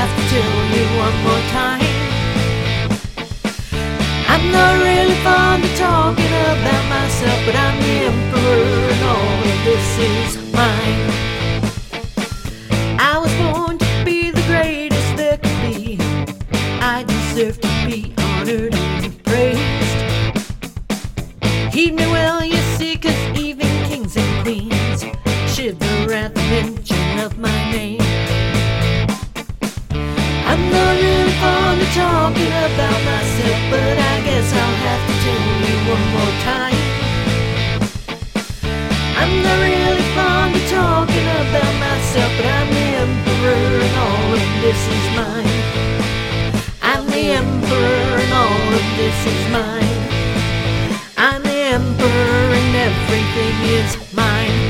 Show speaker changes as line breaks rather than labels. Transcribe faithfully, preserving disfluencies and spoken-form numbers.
have to tell you one more time. I'm not really fond of talking about myself, but I'm the emperor and all of this is mine. I was born to be the greatest there could be. I deserve to be honored and praised. Heed me well, you see, 'cause even kings and queens shiver at the mention of my name. I'm not really fond of talking about myself, but I guess I'll have to tell you one more time. I'm not really fond of talking about myself, but I'm the emperor and all of this is mine. I'm the emperor and all of this is mine. I'm the emperor and everything is mine.